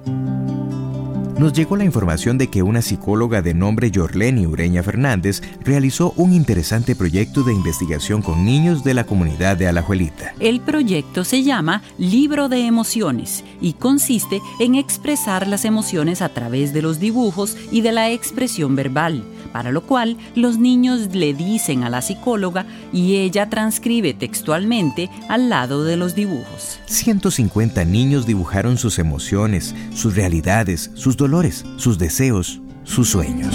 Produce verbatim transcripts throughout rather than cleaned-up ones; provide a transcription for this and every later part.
Nos llegó la información de que una psicóloga de nombre Yorleni Ureña Fernández realizó un interesante proyecto de investigación con niños de la comunidad de Alajuelita. El proyecto se llama Libro de Emociones y consiste en expresar las emociones a través de los dibujos y de la expresión verbal, para lo cual los niños le dicen a la psicóloga y ella transcribe textualmente al lado de los dibujos. ciento cincuenta niños dibujaron sus emociones, sus realidades, sus dolores, sus deseos, sus sueños.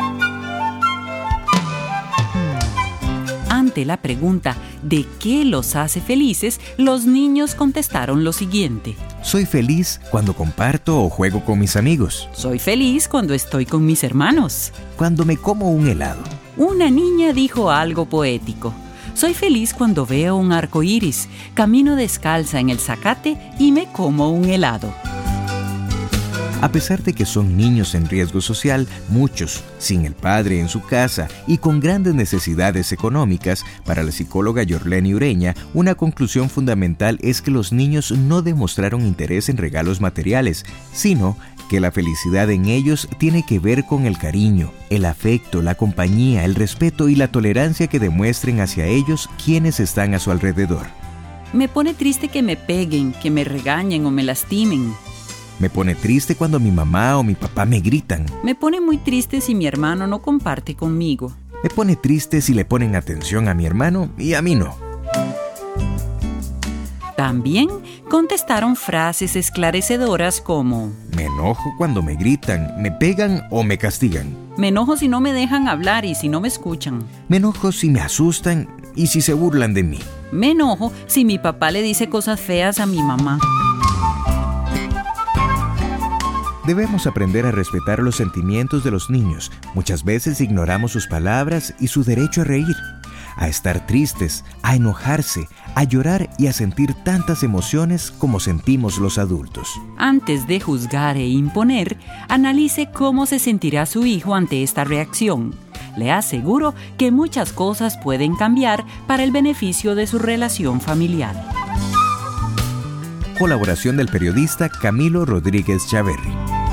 Ante la pregunta ¿de qué los hace felices?, los niños contestaron lo siguiente: Soy feliz cuando comparto o juego con mis amigos. Soy feliz cuando estoy con mis hermanos. Cuando me como un helado. Una niña dijo algo poético: Soy feliz cuando veo un arco iris, camino descalza en el zacate y me como un helado. A pesar de que son niños en riesgo social, muchos, sin el padre en su casa y con grandes necesidades económicas, para la psicóloga Yorleni Ureña, una conclusión fundamental es que los niños no demostraron interés en regalos materiales, sino que la felicidad en ellos tiene que ver con el cariño, el afecto, la compañía, el respeto y la tolerancia que demuestren hacia ellos quienes están a su alrededor. Me pone triste que me peguen, que me regañen o me lastimen. Me pone triste cuando mi mamá o mi papá me gritan. Me pone muy triste si mi hermano no comparte conmigo. Me pone triste si le ponen atención a mi hermano y a mí no. También contestaron frases esclarecedoras como: Me enojo cuando me gritan, me pegan o me castigan. Me enojo si no me dejan hablar y si no me escuchan. Me enojo si me asustan y si se burlan de mí. Me enojo si mi papá le dice cosas feas a mi mamá. Debemos aprender a respetar los sentimientos de los niños. Muchas veces ignoramos sus palabras y su derecho a reír, a estar tristes, a enojarse, a llorar y a sentir tantas emociones como sentimos los adultos. Antes de juzgar e imponer, analice cómo se sentirá su hijo ante esta reacción. Le aseguro que muchas cosas pueden cambiar para el beneficio de su relación familiar. Colaboración del periodista Camilo Rodríguez Chaverri.